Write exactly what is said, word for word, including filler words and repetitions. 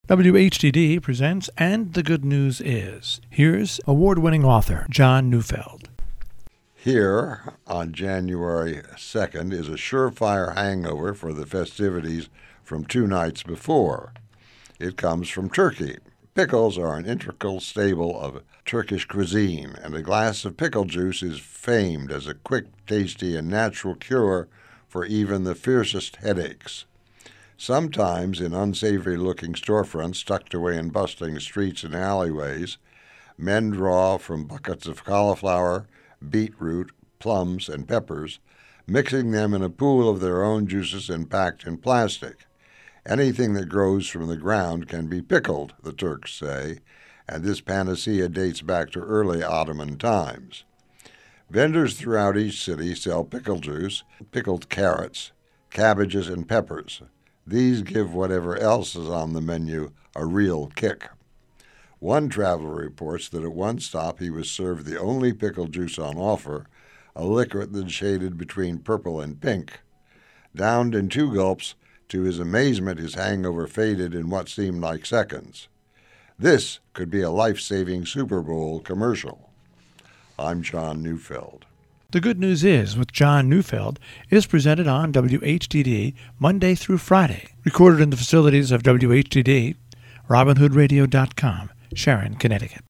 W H D D presents And the Good News Is. Here's award-winning author John Neufeld. Here, on January second, is a surefire hangover for the festivities from two nights before. It comes from Turkey. Pickles are an integral staple of Turkish cuisine, and a glass of pickle juice is famed as a quick, tasty, and natural cure for even the fiercest headaches. Sometimes in unsavory-looking storefronts tucked away in bustling streets and alleyways, men draw from buckets of cauliflower, beetroot, plums, and peppers, mixing them in a pool of their own juices and packed in plastic. Anything that grows from the ground can be pickled, the Turks say, and this panacea dates back to early Ottoman times. Vendors throughout each city sell pickle juice, pickled carrots, cabbages, and peppers. These give whatever else is on the menu a real kick. One traveler reports that at one stop he was served the only pickle juice on offer, a liquid that shaded between purple and pink. Downed in two gulps, to his amazement, his hangover faded in what seemed like seconds. This could be a life-saving Super Bowl commercial. I'm John Neufeld. The Good News Is with John Neufeld is presented on W H D D Monday through Friday. Recorded in the facilities of W H D D, robin hood radio dot com, Sharon, Connecticut.